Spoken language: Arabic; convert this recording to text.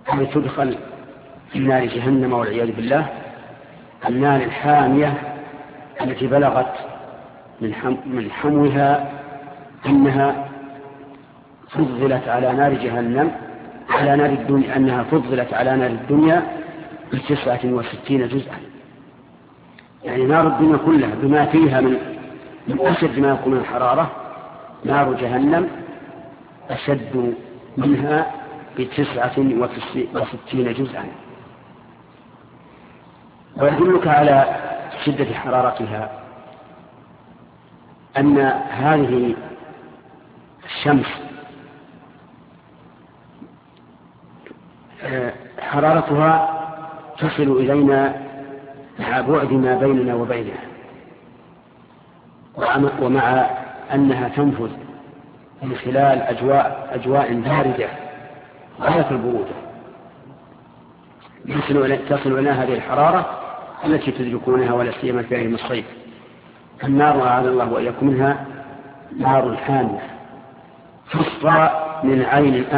أن تدخل في نار جهنم والعياذ بالله، النار الحامية التي بلغت من حموها أنها فضلت على نار جهنم على نار الدنيا، أنها فضلت على نار الدنيا ب69 جزءا. يعني نار الدنيا كلها بما فيها من أشد ما يكون من الحرارة، نار جهنم أشد منها ب69 جزءا. ويدلك على شدة حرارتها أن هذه الشمس حرارتها تصل إلينا مع بعد ما بيننا وبينها، ومع أنها تنفذ من خلال أجواء باردة غاية البرودة تصل إلى هذه الحرارة التي تدركونها ولا سيما في أيام الصيف. النار أعاذنا الله وإياكم منها نار حامية تصفى من عين